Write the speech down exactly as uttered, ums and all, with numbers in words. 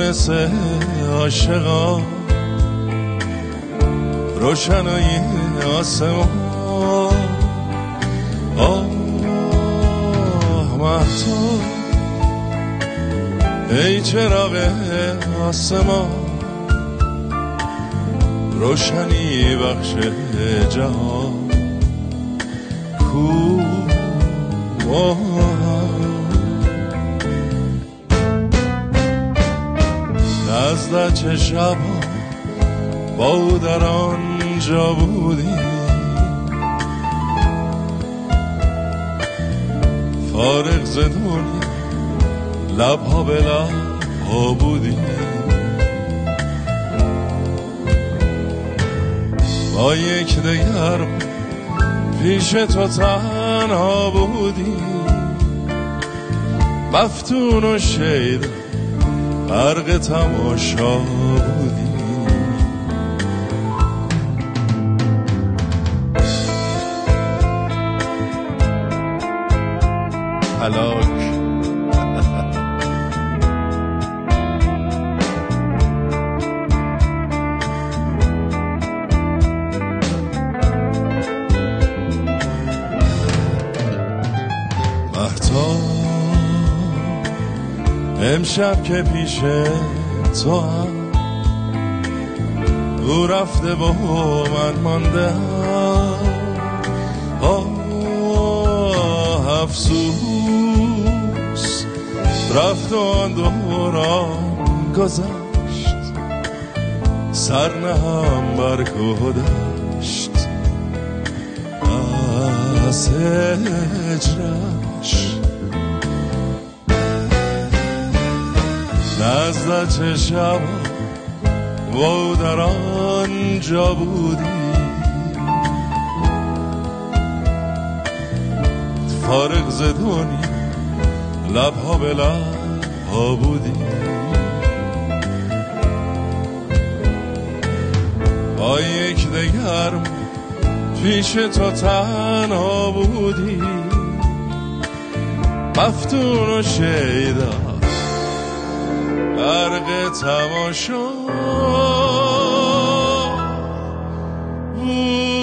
مثل عاشقا روشنای آسمان. آه مهتاب ای چراغ آسمان، روشنی بخش جهان. کو نزد چه شبا با او در آنجا بودی، فارغ ز دنیا لبها به لبها بودی. با یک دگر پیش تو تنها بودی، مفتون و شیدا غرق تماشا بودی. هلاک امشب که پیش تو هم او رفته و من مانده هم. آه افسوس رفت و آن دوران گذشت، سر نهم بر کدشت از هجرش. نزد چه شبا و در آنجا بودی، فارغ ز دنیا لبها به لبها بودی. با یک دگر پیش تو تنها بودی، مفتون و شیدا غرق تماشا بود.